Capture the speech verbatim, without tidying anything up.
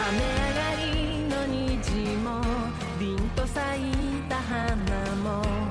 雨上がりの虹も凛と咲いた花も